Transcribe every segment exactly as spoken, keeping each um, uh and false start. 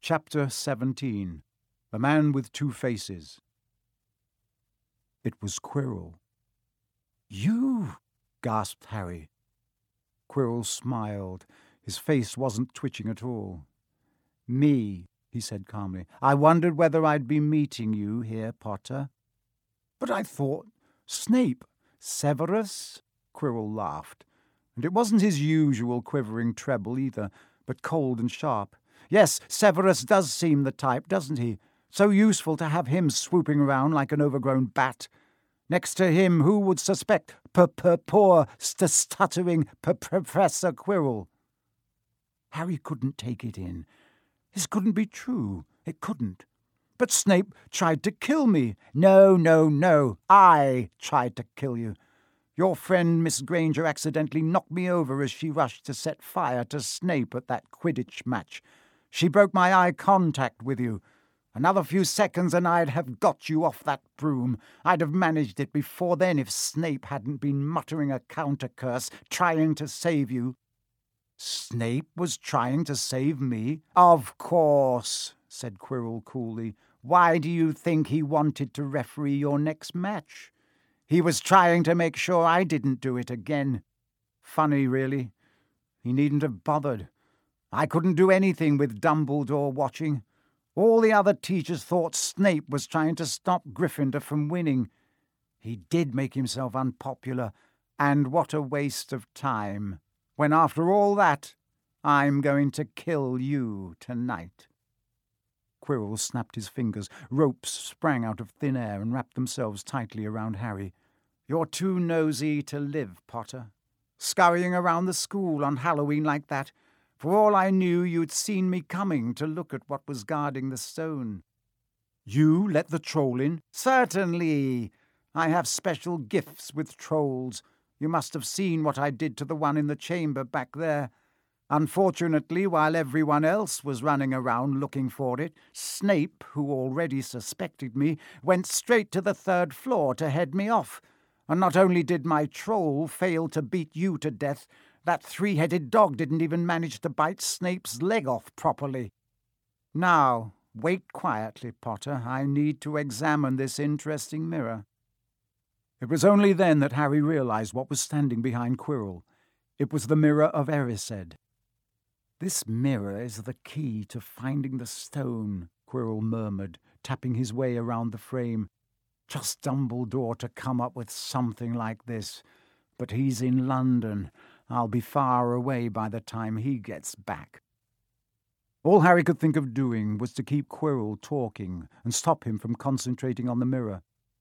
Chapter seventeen. The Man with Two Faces. It was Quirrell. "You!" gasped Harry. Quirrell smiled. His face wasn't twitching at all. "Me," he said calmly. "I wondered whether I'd be meeting you here, Potter." "But I thought Snape." "Severus?" Quirrell laughed. And it wasn't his usual quivering treble either, but cold and sharp. "Yes, Severus does seem the type, doesn't he? So useful to have him swooping around like an overgrown bat. Next to him, who would suspect p-p-poor st-stuttering p-Professor Quirrell?" Harry couldn't take it in. This couldn't be true. It couldn't. "But Snape tried to kill me." "No, no, no. I tried to kill you. Your friend Miss Granger accidentally knocked me over as she rushed to set fire to Snape at that Quidditch match. She broke my eye contact with you. Another few seconds and I'd have got you off that broom. I'd have managed it before then if Snape hadn't been muttering a counter-curse, trying to save you." "Snape was trying to save me?" "Of course," said Quirrell coolly. "Why do you think he wanted to referee your next match? He was trying to make sure I didn't do it again. Funny, really. He needn't have bothered. I couldn't do anything with Dumbledore watching. All the other teachers thought Snape was trying to stop Gryffindor from winning. He did make himself unpopular, and what a waste of time, when after all that, I'm going to kill you tonight." Quirrell snapped his fingers. Ropes sprang out of thin air and wrapped themselves tightly around Harry. "You're too nosy to live, Potter. Scurrying around the school on Halloween like that. For all I knew, you'd seen me coming to look at what was guarding the stone." "You let the troll in?" "Certainly. I have special gifts with trolls. You must have seen what I did to the one in the chamber back there. Unfortunately, while everyone else was running around looking for it, Snape, who already suspected me, went straight to the third floor to head me off. And not only did my troll fail to beat you to death, that three-headed dog didn't even manage to bite Snape's leg off properly. Now, wait quietly, Potter. I need to examine this interesting mirror." It was only then that Harry realized what was standing behind Quirrell. It was the mirror of Erised. "This mirror is the key to finding the stone," Quirrell murmured, tapping his way around the frame. "Trust Dumbledore to come up with something like this. But he's in London. I'll be far away by the time he gets back." All Harry could think of doing was to keep Quirrell talking and stop him from concentrating on the mirror.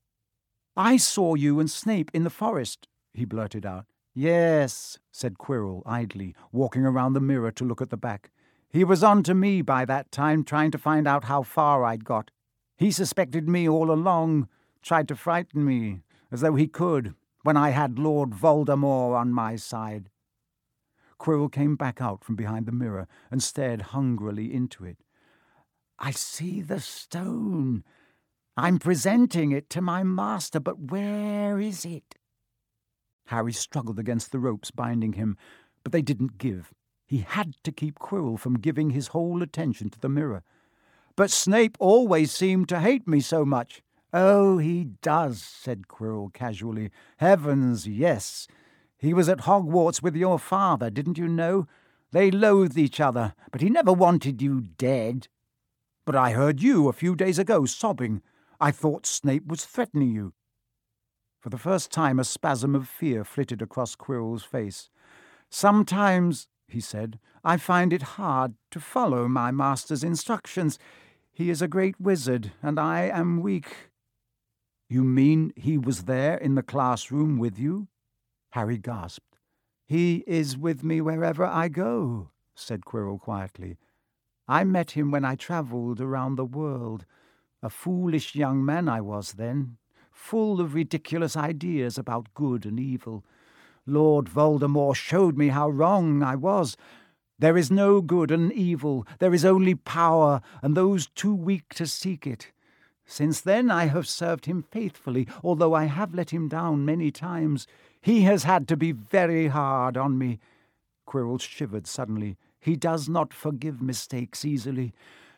"I saw you and Snape in the forest," he blurted out. "Yes," said Quirrell idly, walking around the mirror to look at the back. "He was on to me by that time, trying to find out how far I'd got. He suspected me all along, tried to frighten me, as though he could, when I had Lord Voldemort on my side." Quirrell came back out from behind the mirror and stared hungrily into it. "I see the stone. I'm presenting it to my master, but where is it?" Harry struggled against the ropes binding him, but they didn't give. He had to keep Quirrell from giving his whole attention to the mirror. "But Snape always seemed to hate me so much." "Oh, he does," said Quirrell casually. "Heavens, yes. He was at Hogwarts with your father, didn't you know? They loathed each other, but he never wanted you dead." "But I heard you a few days ago sobbing. I thought Snape was threatening you." For the first time a spasm of fear flitted across Quirrell's face. "Sometimes," he said, "I find it hard to follow my master's instructions. He is a great wizard, and I am weak." "You mean he was there in the classroom with you?" Harry gasped. "He is with me wherever I go," said Quirrell quietly. "I met him when I travelled around the world. A foolish young man I was then, full of ridiculous ideas about good and evil. Lord Voldemort showed me how wrong I was. There is no good and evil. There is only power, and those too weak to seek it. Since then I have served him faithfully, although I have let him down many times. He has had to be very hard on me." Quirrell shivered suddenly. "He does not forgive mistakes easily.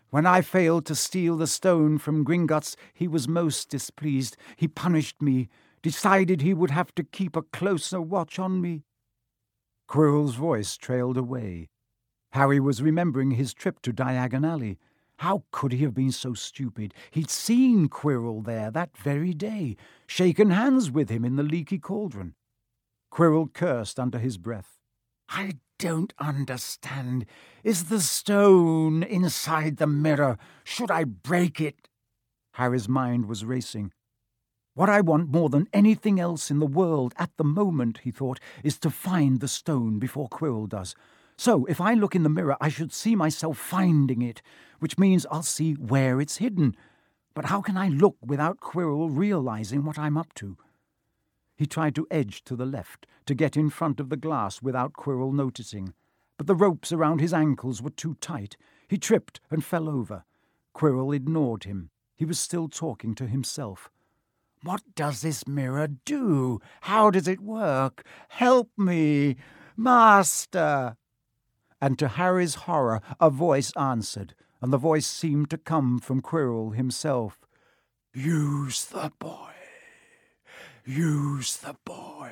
When I failed to steal the stone from Gringotts, he was most displeased. He punished me, decided he would have to keep a closer watch on me." Quirrell's voice trailed away. Harry was remembering his trip to Diagon Alley. How could he have been so stupid? He'd seen Quirrell there that very day, shaken hands with him in the leaky cauldron. Quirrell cursed under his breath. "I don't understand. Is the stone inside the mirror? Should I break it?" Harry's mind was racing. "What I want more than anything else in the world at the moment," he thought, "is to find the stone before Quirrell does. So if I look in the mirror, I should see myself finding it, which means I'll see where it's hidden. But how can I look without Quirrell realizing what I'm up to?" He tried to edge to the left, to get in front of the glass without Quirrell noticing. But the ropes around his ankles were too tight. He tripped and fell over. Quirrell ignored him. He was still talking to himself. "What does this mirror do? How does it work? Help me, Master!" And to Harry's horror, a voice answered, and the voice seemed to come from Quirrell himself. "Use the boy. Use the boy."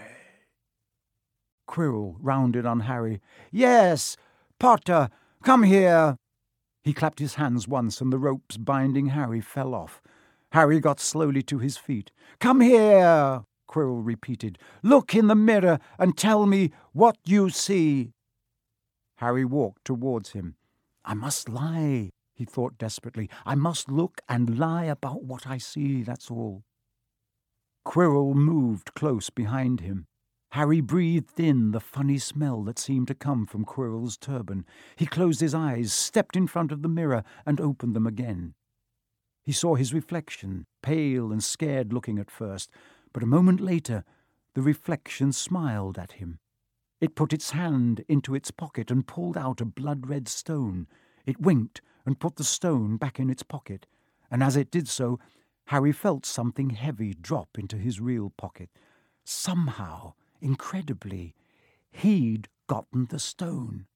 Quirrell rounded on Harry. "Yes, Potter, come here." He clapped his hands once, and the ropes binding Harry fell off. Harry got slowly to his feet. "Come here," Quirrell repeated. "Look in the mirror and tell me what you see." Harry walked towards him. "I must lie," he thought desperately. "I must look and lie about what I see, that's all." Quirrell moved close behind him. Harry breathed in the funny smell that seemed to come from Quirrell's turban. He closed his eyes, stepped in front of the mirror, and opened them again. He saw his reflection, pale and scared-looking at first, but a moment later the reflection smiled at him. It put its hand into its pocket and pulled out a blood-red stone. It winked and put the stone back in its pocket, and as it did so, Harry felt something heavy drop into his real pocket. Somehow, incredibly, he'd gotten the stone.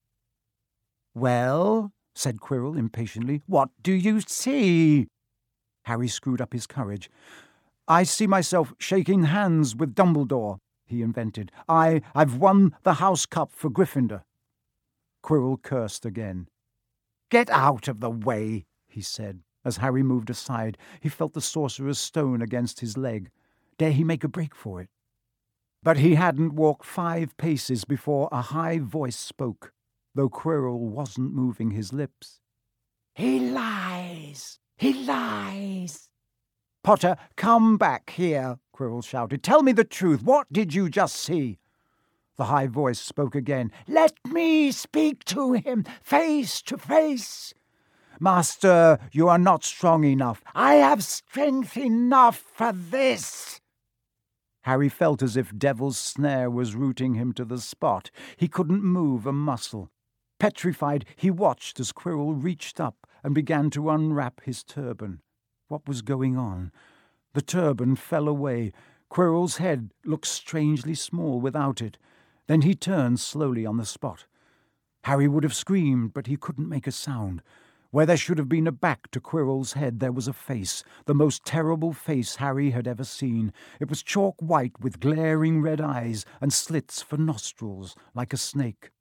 "Well," said Quirrell impatiently, "what do you see?" Harry screwed up his courage. "I see myself shaking hands with Dumbledore," he invented. I, I've won the House Cup for Gryffindor." Quirrell cursed again. "Get out of the way," he said. As Harry moved aside, he felt the Sorcerer's Stone against his leg. Dare he make a break for it? But he hadn't walked five paces before a high voice spoke, though Quirrell wasn't moving his lips. "He lies! He lies!" "Potter, come back here," Quirrell shouted. "Tell me the truth. What did you just see?" The high voice spoke again. "Let me speak to him, face to face." "Master, you are not strong enough." "I have strength enough for this." Harry felt as if Devil's Snare was rooting him to the spot. He couldn't move a muscle. Petrified, he watched as Quirrell reached up and began to unwrap his turban. What was going on? The turban fell away. Quirrell's head looked strangely small without it. Then he turned slowly on the spot. Harry would have screamed, but he couldn't make a sound. Where there should have been a back to Quirrell's head, there was a face, the most terrible face Harry had ever seen. It was chalk white with glaring red eyes and slits for nostrils, like a snake.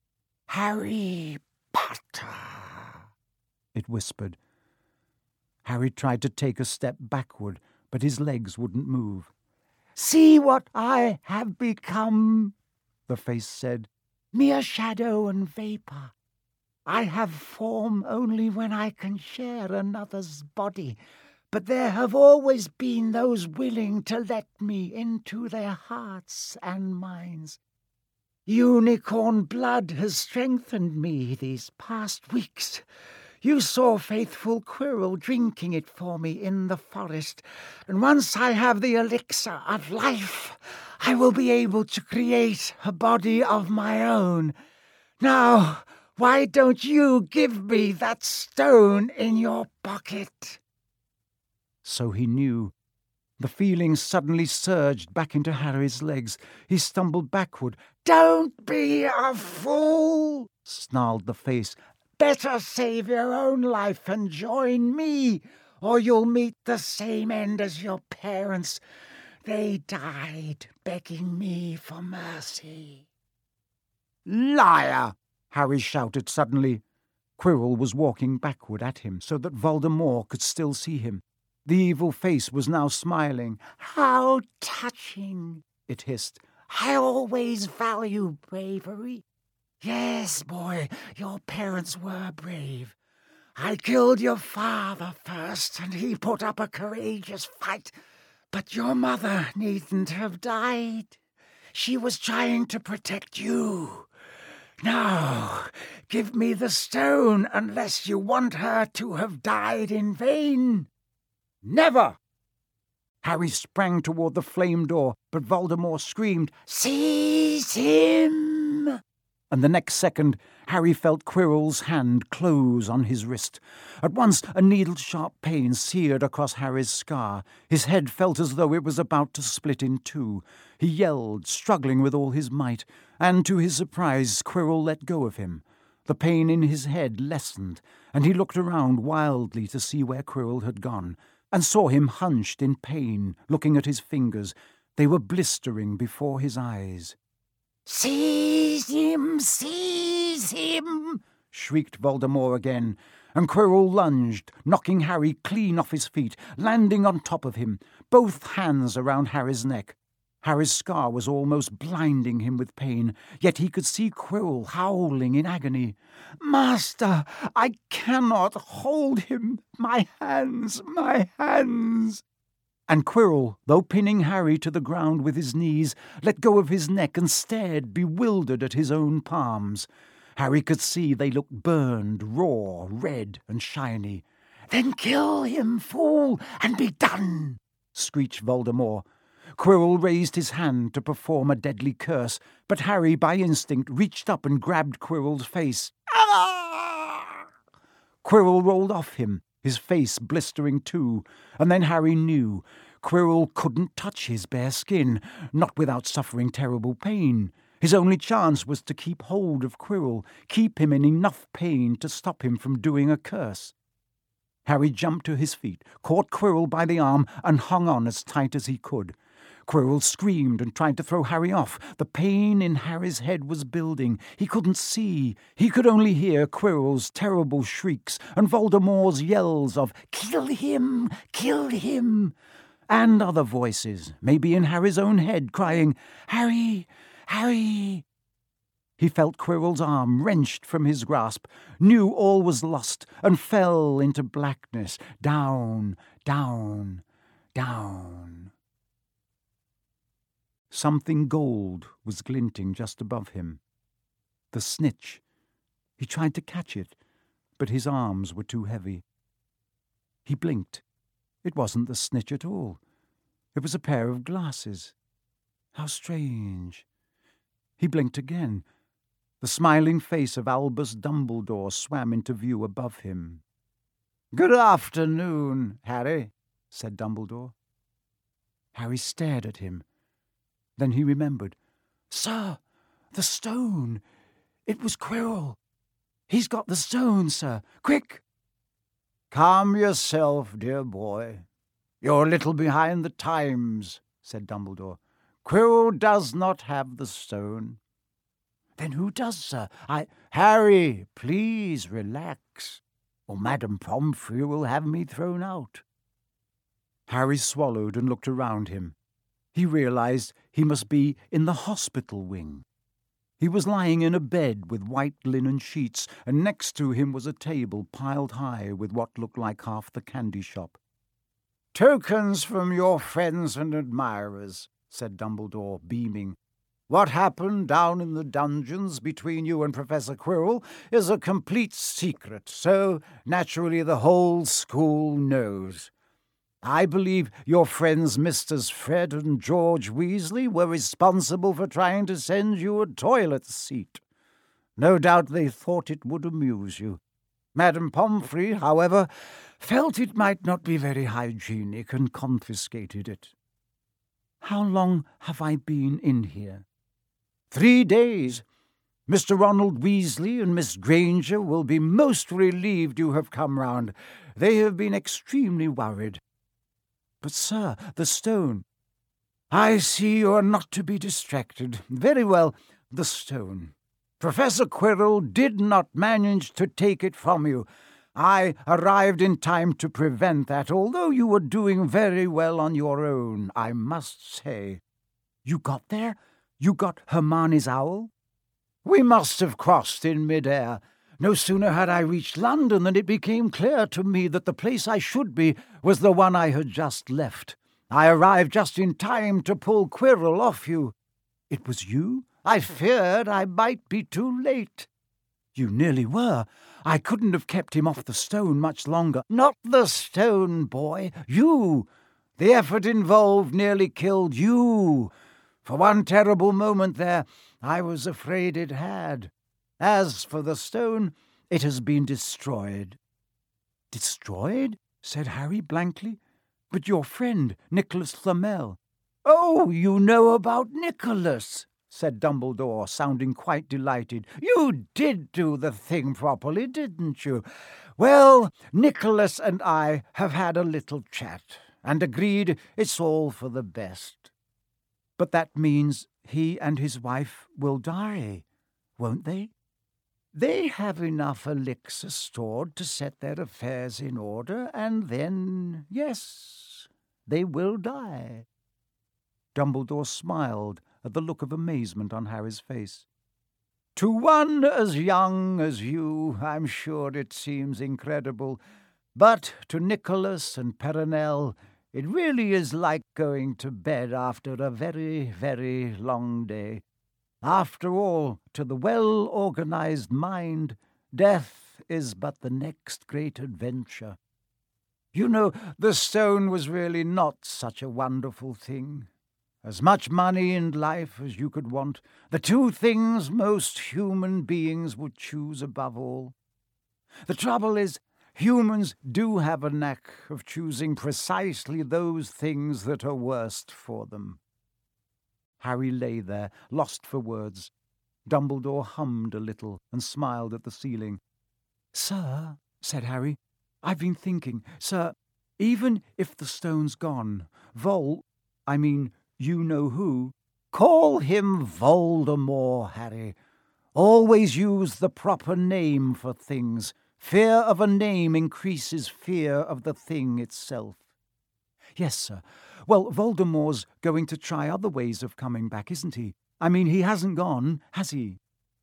"Harry Potter," it whispered. Harry tried to take a step backward, but his legs wouldn't move. "See what I have become," the face said. "Mere shadow and vapour. I have form only when I can share another's body, but there have always been those willing to let me into their hearts and minds. Unicorn blood has strengthened me these past weeks. You saw faithful Quirrell drinking it for me in the forest, and once I have the elixir of life, I will be able to create a body of my own. Now, why don't you give me that stone in your pocket?" So he knew. The feeling suddenly surged back into Harry's legs. He stumbled backward. "Don't be a fool," snarled the face. Better save your own life and join me, or you'll meet the same end as your parents. They died begging me for mercy." "Liar!" Harry shouted suddenly. Quirrell was walking backward at him so that Voldemort could still see him. The evil face was now smiling. "How touching," it hissed. "I always value bravery. Yes, boy, your parents were brave. I killed your father first, and he put up a courageous fight. But your mother needn't have died. She was trying to protect you. Now, give me the stone unless you want her to have died in vain." "Never!" Harry sprang toward the flame door, but Voldemort screamed, "Seize him!" And the next second, Harry felt Quirrell's hand close on his wrist. At once, a needle-sharp pain seared across Harry's scar. His head felt as though it was about to split in two. He yelled, struggling with all his might, and to his surprise, Quirrell let go of him. The pain in his head lessened, and he looked around wildly to see where Quirrell had gone, and saw him hunched in pain, looking at his fingers. They were blistering before his eyes. "Seize him! Seize him!" shrieked Voldemort again, and Quirrell lunged, knocking Harry clean off his feet, landing on top of him, both hands around Harry's neck. Harry's scar was almost blinding him with pain, yet he could see Quirrell howling in agony. "Master, I cannot hold him! My hands, my hands!" And Quirrell, though pinning Harry to the ground with his knees, let go of his neck and stared bewildered at his own palms. Harry could see they looked burned, raw, red and shiny. "Then kill him, fool, and be done!" screeched Voldemort. Quirrell raised his hand to perform a deadly curse, but Harry, by instinct, reached up and grabbed Quirrell's face. Ah! Quirrell rolled off him, his face blistering too, and then Harry knew Quirrell couldn't touch his bare skin, not without suffering terrible pain. His only chance was to keep hold of Quirrell, keep him in enough pain to stop him from doing a curse. Harry jumped to his feet, caught Quirrell by the arm, and hung on as tight as he could. Quirrell screamed and tried to throw Harry off. The pain in Harry's head was building. He couldn't see. He could only hear Quirrell's terrible shrieks and Voldemort's yells of, "Kill him! Kill him!" and other voices, maybe in Harry's own head, crying, "Harry! Harry!" He felt Quirrell's arm wrenched from his grasp, knew all was lost, and fell into blackness, down, down, down. Something gold was glinting just above him. The snitch. He tried to catch it, but his arms were too heavy. He blinked. It wasn't the snitch at all. It was a pair of glasses. How strange. He blinked again. The smiling face of Albus Dumbledore swam into view above him. "Good afternoon, Harry," said Dumbledore. Harry stared at him. Then he remembered. "Sir, the stone! It was Quirrell. He's got the stone, sir. Quick!" "Calm yourself, dear boy. You're a little behind the times," said Dumbledore. "Quirrell does not have the stone." "Then who does, sir? I—" "Harry, please relax, or Madame Pomfrey will have me thrown out." Harry swallowed and looked around him. He realized he must be in the hospital wing. He was lying in a bed with white linen sheets, and next to him was a table piled high with what looked like half the candy shop. "Tokens from your friends and admirers," said Dumbledore, beaming. "What happened down in the dungeons between you and Professor Quirrell is a complete secret, so naturally the whole school knows. I believe your friends Misters Fred and George Weasley were responsible for trying to send you a toilet seat. No doubt they thought it would amuse you. Madame Pomfrey, however, felt it might not be very hygienic and confiscated it." "How long have I been in here?" "Three days. Mister Ronald Weasley and Miss Granger will be most relieved you have come round. They have been extremely worried. But, sir, the stone. I see you are not to be distracted. Very well, the stone. Professor Quirrell did not manage to take it from you. I arrived in time to prevent that, although you were doing very well on your own, I must say. You got there? You got Hermione's owl? We must have crossed in mid-air. No sooner had I reached London than it became clear to me that the place I should be was the one I had just left. I arrived just in time to pull Quirrell off you. It was you? I feared I might be too late. You nearly were. I couldn't have kept him off the stone much longer. Not the stone, boy. You. The effort involved nearly killed you. For one terrible moment there, I was afraid it had. As for the stone, it has been destroyed. Destroyed? Said Harry blankly. But your friend, Nicholas Flamel. Oh, you know about Nicholas, said Dumbledore, sounding quite delighted. You did do the thing properly, didn't you? Well, Nicholas and I have had a little chat, and agreed it's all for the best. But that means he and his wife will die, won't they? They have enough elixir stored to set their affairs in order, and then, yes, they will die. Dumbledore smiled at the look of amazement on Harry's face. To one as young as you, I'm sure it seems incredible, but to Nicholas and Perenelle, it really is like going to bed after a very, very long day. After all, to the well-organized mind, death is but the next great adventure. You know, the stone was really not such a wonderful thing. As much money and life as you could want, the two things most human beings would choose above all. The trouble is, humans do have a knack of choosing precisely those things that are worst for them. Harry lay there, lost for words. Dumbledore hummed a little and smiled at the ceiling. Sir, said Harry, I've been thinking, sir, even if the stone's gone, Vol, I mean, you know who. Call him Voldemort, Harry. Always use the proper name for things. Fear of a name increases fear of the thing itself. Yes, sir. Well, Voldemort's going to try other ways of coming back, isn't he? I mean, he hasn't gone, has he?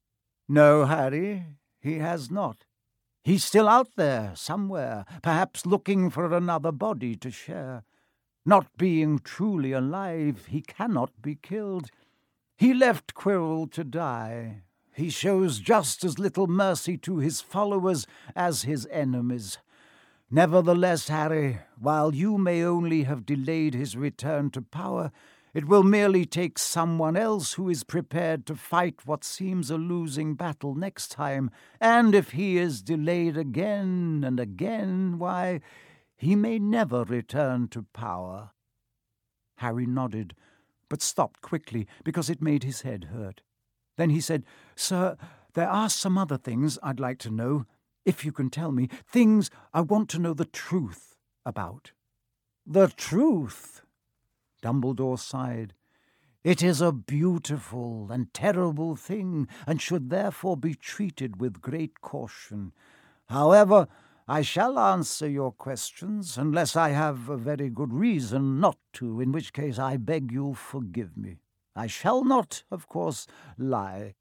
No, Harry, he has not. He's still out there, somewhere, perhaps looking for another body to share. Not being truly alive, he cannot be killed. He left Quirrell to die. He shows just as little mercy to his followers as his enemies. Nevertheless, Harry, while you may only have delayed his return to power, it will merely take someone else who is prepared to fight what seems a losing battle next time, and if he is delayed again and again, why, he may never return to power. Harry nodded, but stopped quickly because it made his head hurt. Then he said, Sir, there are some other things I'd like to know, if you can tell me, things I want to know the truth about. The truth? Dumbledore sighed. It is a beautiful and terrible thing, and should therefore be treated with great caution. However, I shall answer your questions, unless I have a very good reason not to, in which case I beg you'll forgive me. I shall not, of course, lie.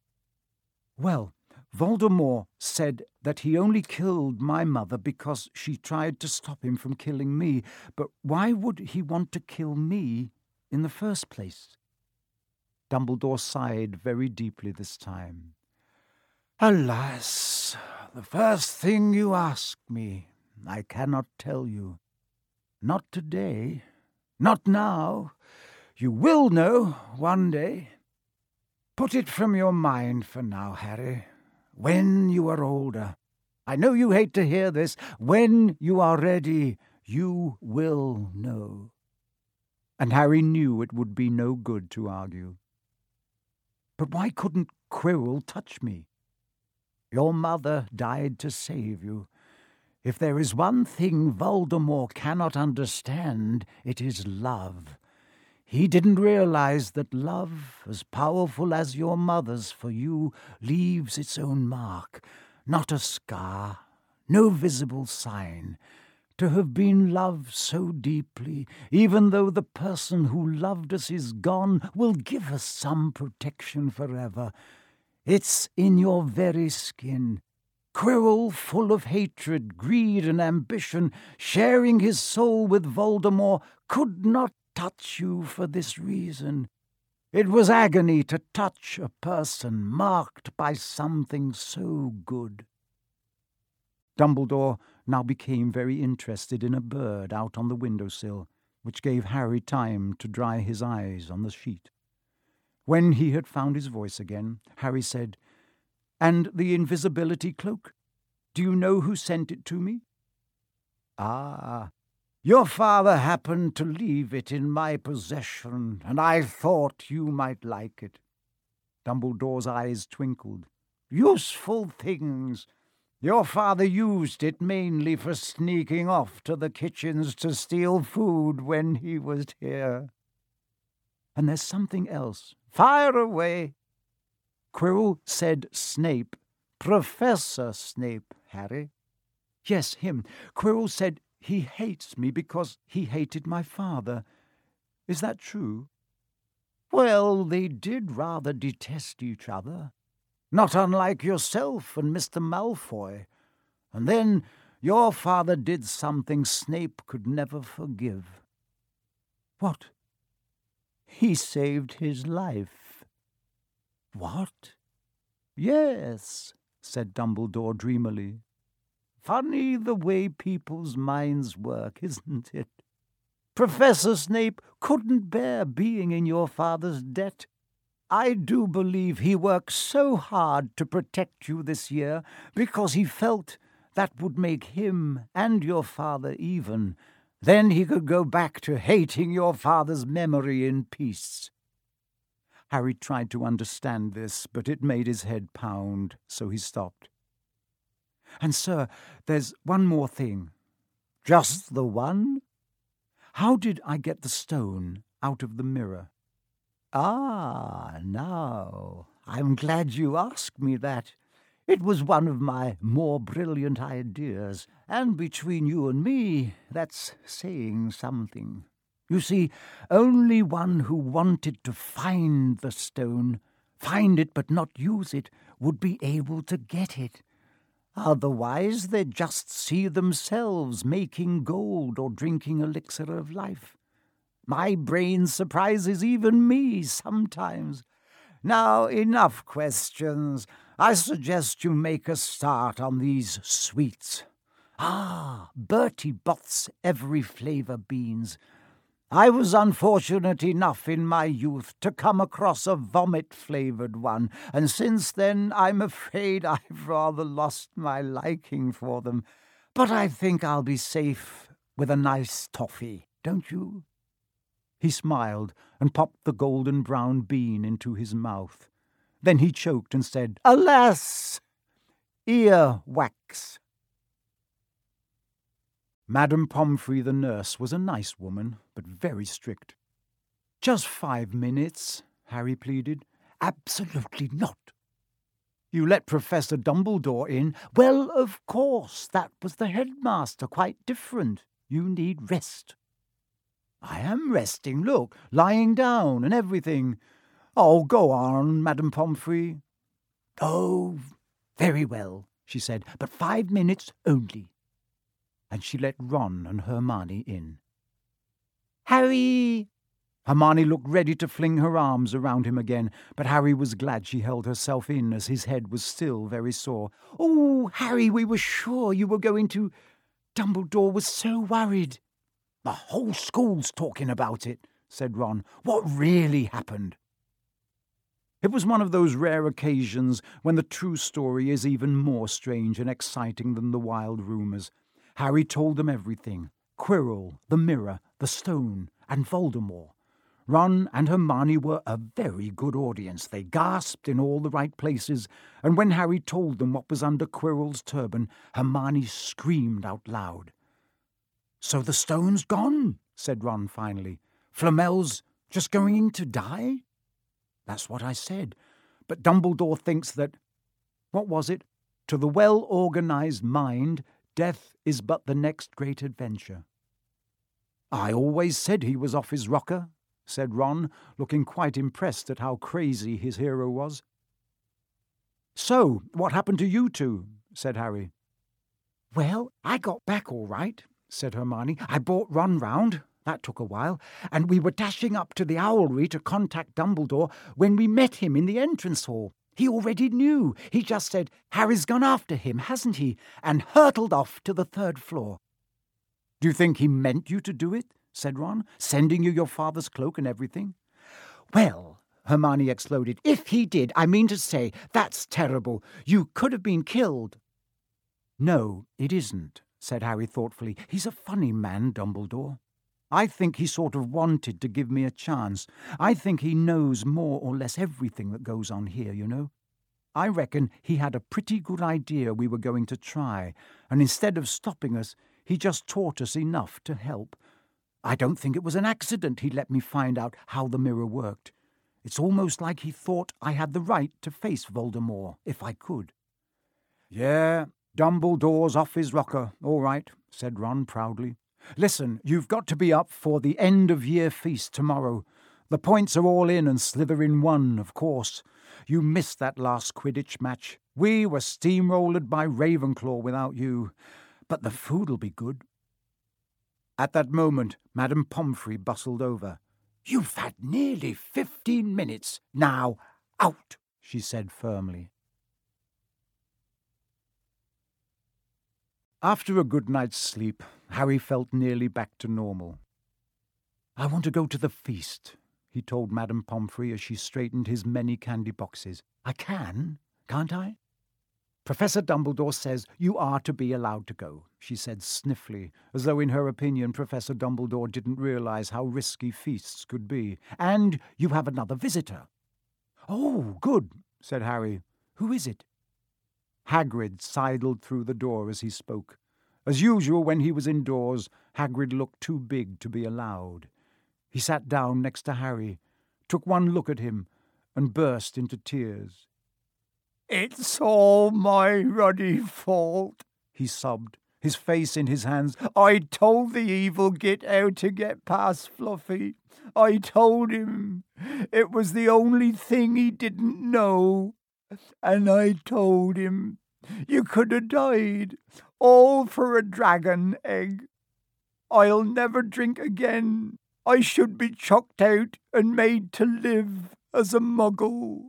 Well, Voldemort said that he only killed my mother because she tried to stop him from killing me. But why would he want to kill me in the first place? Dumbledore sighed very deeply this time. Alas, the first thing you ask me, I cannot tell you. Not today, not now. You will know one day. Put it from your mind for now, Harry. When you are older, I know you hate to hear this, when you are ready, you will know. And Harry knew it would be no good to argue. But why couldn't Quirrell touch me? Your mother died to save you. If there is one thing Voldemort cannot understand, it is love. He didn't realize that love, as powerful as your mother's for you, leaves its own mark, not a scar, no visible sign. To have been loved so deeply, even though the person who loved us is gone, will give us some protection forever. It's in your very skin. Quirrell, full of hatred, greed, and ambition, sharing his soul with Voldemort, could not touch you for this reason. It was agony to touch a person marked by something so good. Dumbledore now became very interested in a bird out on the windowsill, which gave Harry time to dry his eyes on the sheet. When he had found his voice again, Harry said, "And the invisibility cloak? Do you know who sent it to me?" "Ah, your father happened to leave it in my possession, and I thought you might like it." Dumbledore's eyes twinkled. "Useful things. Your father used it mainly for sneaking off to the kitchens to steal food when he was here." "And there's something else." "Fire away." "Quirrell said Snape. Professor Snape, Harry." "Yes, him. Quirrell said he hates me because he hated my father. Is that true?" "Well, they did rather detest each other. Not unlike yourself and Mister Malfoy. And then your father did something Snape could never forgive." "What?" "He saved his life." "What?" "Yes," said Dumbledore dreamily. "Funny the way people's minds work, isn't it? Professor Snape couldn't bear being in your father's debt. I do believe he worked so hard to protect you this year because he felt that would make him and your father even. Then he could go back to hating your father's memory in peace." Harry tried to understand this, but it made his head pound, so he stopped. "And, sir, there's one more thing." "Just the one?" "How did I get the stone out of the mirror?" "Ah, now, I'm glad you asked me that. It was one of my more brilliant ideas, and between you and me, that's saying something. You see, only one who wanted to find the stone, find it but not use it, would be able to get it. Otherwise, they'd just see themselves making gold or drinking elixir of life. My brain surprises even me sometimes. Now, enough questions. I suggest you make a start on these sweets. Ah, Bertie Bott's every flavour beans. I was unfortunate enough in my youth to come across a vomit-flavoured one, and since then I'm afraid I've rather lost my liking for them. But I think I'll be safe with a nice toffee, don't you?" He smiled and popped the golden brown bean into his mouth. Then he choked and said, "Alas! Ear wax." Madame Pomfrey, the nurse, was a nice woman, but very strict. "Just five minutes," Harry pleaded. "Absolutely not." "You let Professor Dumbledore in." "Well, of course, that was the headmaster, quite different. You need rest." "I am resting, look, lying down and everything." "Oh, go on, Madame Pomfrey." "Oh, very well," she said, "but five minutes only." And she let Ron and Hermione in. "Harry!" Hermione looked ready to fling her arms around him again, but Harry was glad she held herself in, as his head was still very sore. "Oh, Harry, we were sure you were going to—" Dumbledore was so worried. "The whole school's talking about it," said Ron. "What really happened?" It was one of those rare occasions when the true story is even more strange and exciting than the wild rumours. Harry told them everything. Quirrell, the mirror, the stone, and Voldemort. Ron and Hermione were a very good audience. They gasped in all the right places, and when Harry told them what was under Quirrell's turban, Hermione screamed out loud. "So the stone's gone," said Ron finally. "Flamel's just going to die?" "That's what I said. But Dumbledore thinks that—" What was it? "To the well-organised mind, death is but the next great adventure." "I always said he was off his rocker," said Ron, looking quite impressed at how crazy his hero was. "So, what happened to you two?" said Harry. "Well, I got back all right," said Hermione. "I brought Ron round. That took a while. And we were dashing up to the Owlry to contact Dumbledore when we met him in the entrance hall. He already knew. He just said, 'Harry's gone after him, hasn't he?' and hurtled off to the third floor." "Do you think he meant you to do it?" said Ron, "sending you your father's cloak and everything?" "Well," Hermione exploded, "if he did, I mean to say, that's terrible. You could have been killed." "No, it isn't," said Harry thoughtfully. "He's a funny man, Dumbledore. I think he sort of wanted to give me a chance. I think he knows more or less everything that goes on here, you know. I reckon he had a pretty good idea we were going to try, and instead of stopping us, he just taught us enough to help. I don't think it was an accident he let me find out how the mirror worked. It's almost like he thought I had the right to face Voldemort, if I could." "Yeah, Dumbledore's off his rocker, all right," said Ron proudly. "Listen, you've got to be up for the end-of-year feast tomorrow. The points are all in and Slytherin won, of course. You missed that last Quidditch match. We were steamrolled by Ravenclaw without you. But the food'll be good." At that moment, Madame Pomfrey bustled over. "You've had nearly fifteen minutes. Now, out," she said firmly. After a good night's sleep, Harry felt nearly back to normal. "I want to go to the feast," he told Madame Pomfrey as she straightened his many candy boxes. "I can, can't I?" "Professor Dumbledore says you are to be allowed to go," she said sniffly, as though in her opinion Professor Dumbledore didn't realize how risky feasts could be. "And you have another visitor." "Oh, good," said Harry. "Who is it?" Hagrid sidled through the door as he spoke. As usual, when he was indoors, Hagrid looked too big to be allowed. He sat down next to Harry, took one look at him, and burst into tears. "It's all my ruddy fault," he sobbed, his face in his hands. "I told the evil git how to get past Fluffy. I told him. It was the only thing he didn't know. And I told him, you could have died, all for a dragon egg. I'll never drink again. I should be chucked out and made to live as a muggle."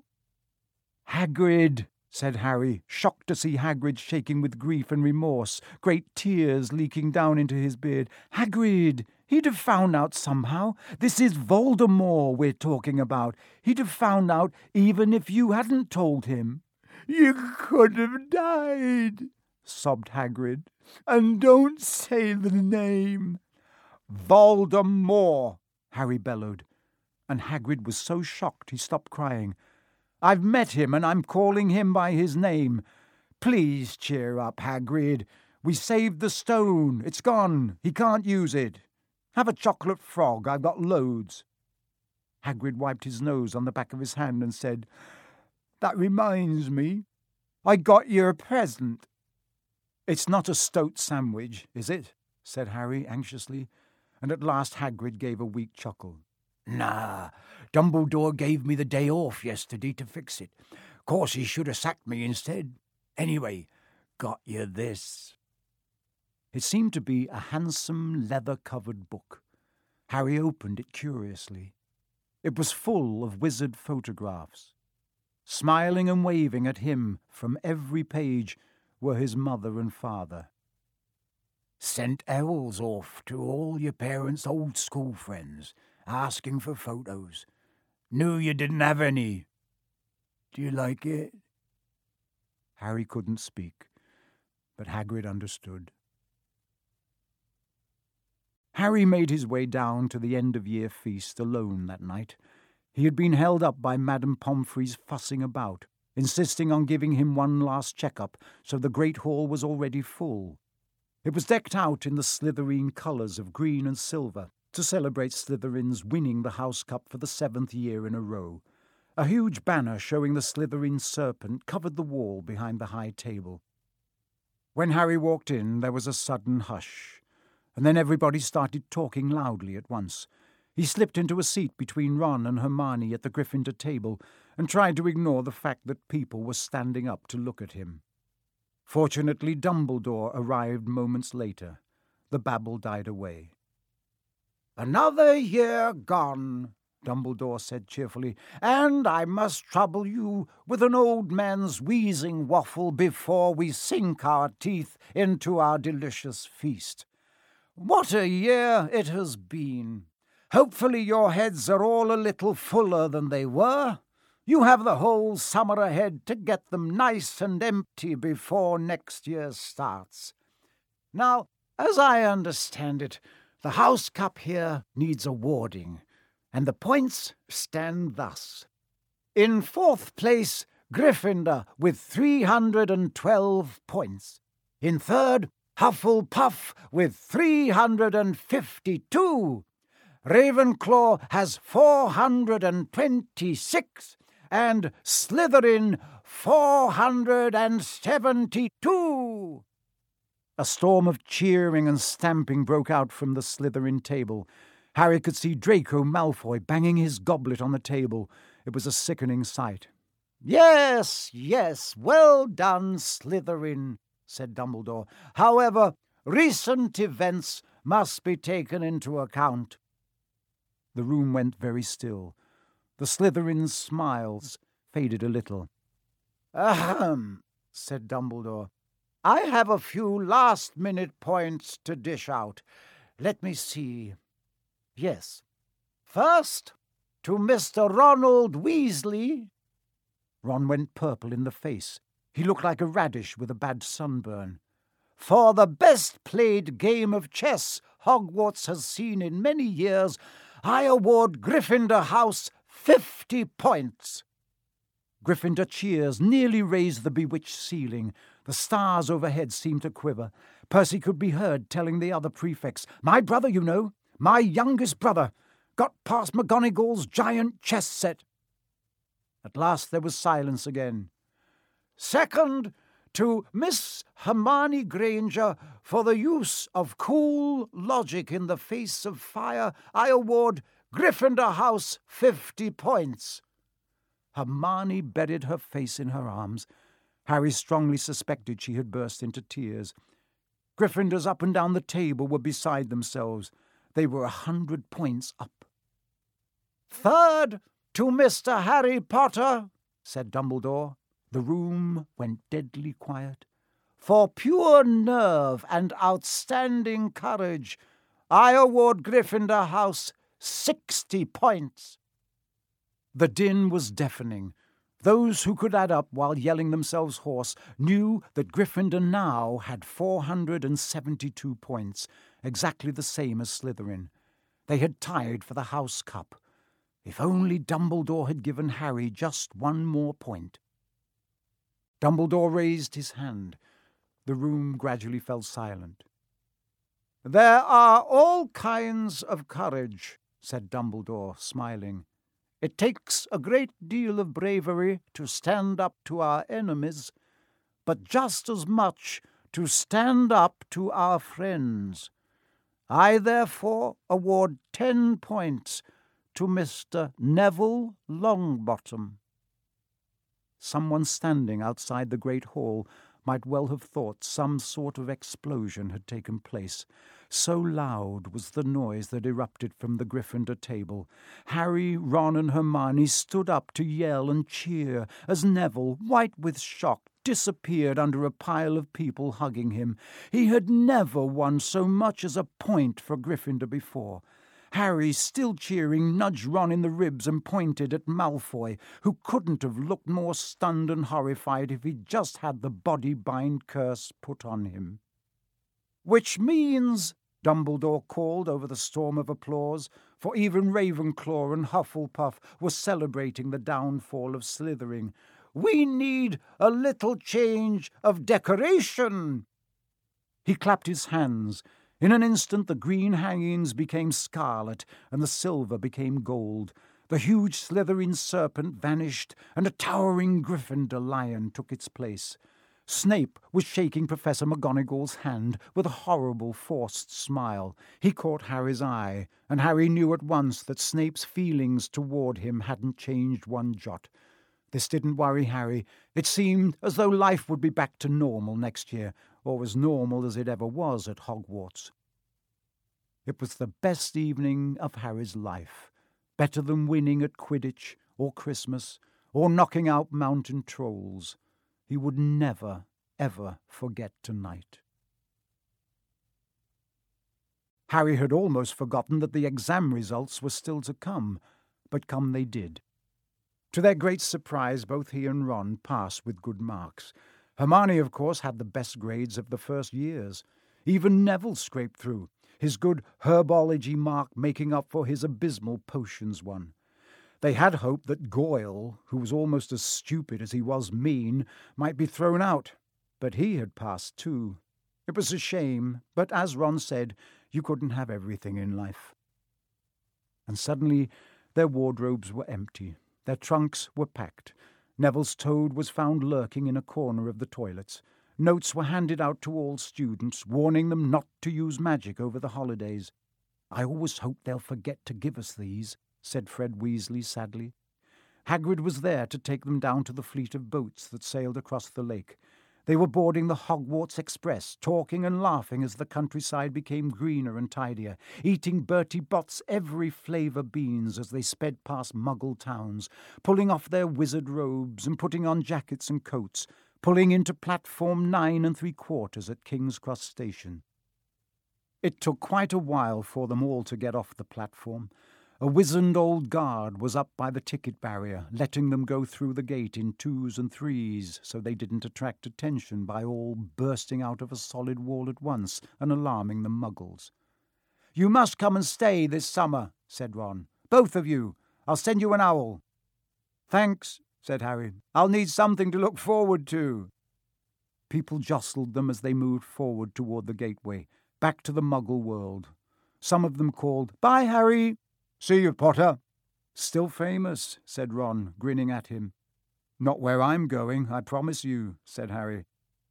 "Hagrid," said Harry, shocked to see Hagrid shaking with grief and remorse, great tears leaking down into his beard. "Hagrid, he'd have found out somehow. This is Voldemort we're talking about. He'd have found out even if you hadn't told him." "You could have died," sobbed Hagrid. "And don't say the name." "Voldemort," Harry bellowed, and Hagrid was so shocked he stopped crying. "I've met him, and I'm calling him by his name. Please cheer up, Hagrid. We saved the stone. It's gone. He can't use it. Have a chocolate frog. I've got loads." Hagrid wiped his nose on the back of his hand and said, "That reminds me. I got you a present." "It's not a stoat sandwich, is it?" said Harry anxiously, and at last Hagrid gave a weak chuckle. "Nah, Dumbledore gave me the day off yesterday to fix it. Course he should have sacked me instead. Anyway, got you this." It seemed to be a handsome leather-covered book. Harry opened it curiously. It was full of wizard photographs. Smiling and waving at him from every page were his mother and father. "Sent owls off to all your parents' old school friends, asking for photos. Knew you didn't have any. Do you like it?" Harry couldn't speak, but Hagrid understood. Harry made his way down to the end-of-year feast alone that night. He had been held up by Madame Pomfrey's fussing about, insisting on giving him one last check-up, so the great hall was already full. It was decked out in the Slytherin colours of green and silver, to celebrate Slytherin's winning the House Cup for the seventh year in a row. A huge banner showing the Slytherin serpent covered the wall behind the high table. When Harry walked in, there was a sudden hush, and then everybody started talking loudly at once. He slipped into a seat between Ron and Hermione at the Gryffindor table and tried to ignore the fact that people were standing up to look at him. Fortunately, Dumbledore arrived moments later. The babble died away. "Another year gone," Dumbledore said cheerfully, "and I must trouble you with an old man's wheezing waffle before we sink our teeth into our delicious feast. What a year it has been! Hopefully your heads are all a little fuller than they were. You have the whole summer ahead to get them nice and empty before next year starts. Now, as I understand it, the House Cup here needs awarding, and the points stand thus. In fourth place, Gryffindor with three hundred and twelve points. In third, Hufflepuff with three hundred and fifty-two. Ravenclaw has four hundred and twenty-six, and Slytherin four hundred and seventy-two. A storm of cheering and stamping broke out from the Slytherin table. Harry could see Draco Malfoy banging his goblet on the table. It was a sickening sight. "Yes, yes, well done, Slytherin," said Dumbledore. "However, recent events must be taken into account." The room went very still. The Slytherin's smiles faded a little. "Ahem," said Dumbledore. "I have a few last-minute points to dish out. Let me see. Yes. First, to Mister Ronald Weasley." Ron went purple in the face. He looked like a radish with a bad sunburn. "For the best-played game of chess Hogwarts has seen in many years, I award Gryffindor House fifty points." Gryffindor cheers nearly raised the bewitched ceiling. The stars overhead seemed to quiver. Percy could be heard telling the other prefects, "My brother, you know, my youngest brother, got past McGonagall's giant chess set." At last there was silence again. "Second, to Miss Hermione Granger, for the use of cool logic in the face of fire, I award Gryffindor House fifty points." Hermione buried her face in her arms. Harry strongly suspected she had burst into tears. Gryffindors up and down the table were beside themselves. They were a hundred points up. "Third, to Mister Harry Potter," said Dumbledore. The room went deadly quiet. "For pure nerve and outstanding courage, I award Gryffindor House sixty points." The din was deafening. Those who could add up while yelling themselves hoarse knew that Gryffindor now had four hundred and seventy-two points, exactly the same as Slytherin. They had tied for the House Cup. If only Dumbledore had given Harry just one more point. Dumbledore raised his hand. The room gradually fell silent. "There are all kinds of courage," said Dumbledore, smiling. "It takes a great deal of bravery to stand up to our enemies, but just as much to stand up to our friends. I therefore award ten points to Mister Neville Longbottom." Someone standing outside the great hall might well have thought some sort of explosion had taken place. So loud was the noise that erupted from the Gryffindor table. Harry, Ron and Hermione stood up to yell and cheer as Neville, white with shock, disappeared under a pile of people hugging him. He had never won so much as a point for Gryffindor before. Harry, still cheering, nudged Ron in the ribs and pointed at Malfoy, who couldn't have looked more stunned and horrified if he'd just had the body-bind curse put on him. "Which means," Dumbledore called over the storm of applause, for even Ravenclaw and Hufflepuff were celebrating the downfall of Slytherin. "We need a little change of decoration." He clapped his hands. In an instant the green hangings became scarlet and the silver became gold. The huge Slytherin serpent vanished and a towering Gryffindor lion took its place. Snape was shaking Professor McGonagall's hand with a horrible forced smile. He caught Harry's eye, and Harry knew at once that Snape's feelings toward him hadn't changed one jot. This didn't worry Harry. It seemed as though life would be back to normal next year, or as normal as it ever was at Hogwarts. It was the best evening of Harry's life, better than winning at Quidditch, or Christmas, or knocking out mountain trolls. He would never, ever forget tonight. Harry had almost forgotten that the exam results were still to come, but come they did. To their great surprise, both he and Ron passed with good marks. Hermione, of course, had the best grades of the first years. Even Neville scraped through, his good herbology mark making up for his abysmal potions one. They had hoped that Goyle, who was almost as stupid as he was mean, might be thrown out, but he had passed too. It was a shame, but as Ron said, you couldn't have everything in life. And suddenly their wardrobes were empty. Their trunks were packed. Neville's toad was found lurking in a corner of the toilets. Notes were handed out to all students, warning them not to use magic over the holidays. "I always hope they'll forget to give us these," said Fred Weasley sadly. Hagrid was there to take them down to the fleet of boats that sailed across the lake. They were boarding the Hogwarts Express, talking and laughing as the countryside became greener and tidier, eating Bertie Bott's every flavour beans as they sped past Muggle towns, pulling off their wizard robes and putting on jackets and coats, pulling into platform nine and three quarters at King's Cross Station. It took quite a while for them all to get off the platform. A wizened old guard was up by the ticket barrier, letting them go through the gate in twos and threes so they didn't attract attention by all bursting out of a solid wall at once and alarming the Muggles. "You must come and stay this summer," said Ron. "Both of you. I'll send you an owl." "Thanks," said Harry. "I'll need something to look forward to." People jostled them as they moved forward toward the gateway, back to the Muggle world. Some of them called, "Bye, Harry." "See you, Potter." "Still famous," said Ron, grinning at him. "Not where I'm going, I promise you," said Harry.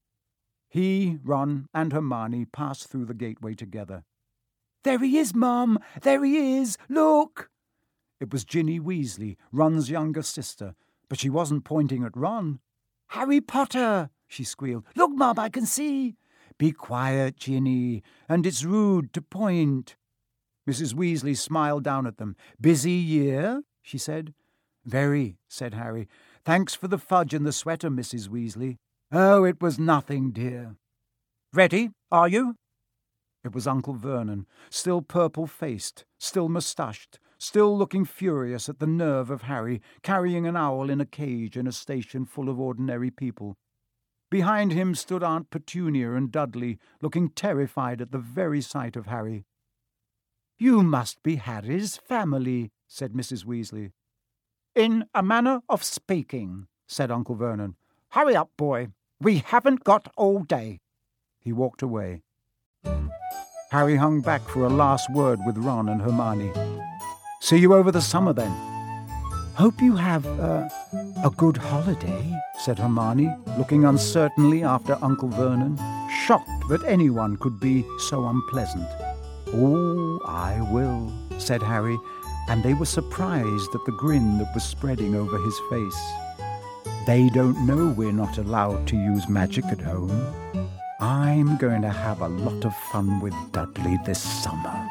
He, Ron, and Hermione passed through the gateway together. "There he is, Mum! There he is! Look!" It was Ginny Weasley, Ron's younger sister, but she wasn't pointing at Ron. "Harry Potter!" she squealed. "Look, Mum, I can see." "Be quiet, Ginny, and it's rude to point." Missus Weasley smiled down at them. "Busy year?" she said. "Very," said Harry. "Thanks for the fudge and the sweater, Missus Weasley." "Oh, it was nothing, dear." "Ready, are you?" It was Uncle Vernon, still purple-faced, still moustached, still looking furious at the nerve of Harry, carrying an owl in a cage in a station full of ordinary people. Behind him stood Aunt Petunia and Dudley, looking terrified at the very sight of Harry. "You must be Harry's family," said Missus Weasley. "In a manner of speaking," said Uncle Vernon. "Hurry up, boy. We haven't got all day." He walked away. Harry hung back for a last word with Ron and Hermione. "See you over the summer, then." "Hope you have uh, a good holiday," said Hermione, looking uncertainly after Uncle Vernon, shocked that anyone could be so unpleasant. "Oh, I will," said Harry, and they were surprised at the grin that was spreading over his face. "They don't know we're not allowed to use magic at home. I'm going to have a lot of fun with Dudley this summer."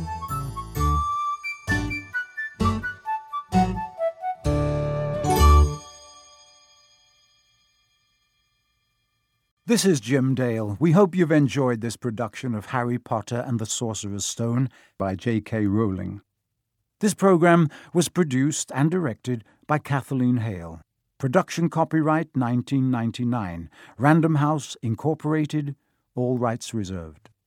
This is Jim Dale. We hope you've enjoyed this production of Harry Potter and the Sorcerer's Stone by J K Rowling. This program was produced and directed by Kathleen Hale. Production copyright nineteen ninety-nine. Random House Incorporated. All rights reserved.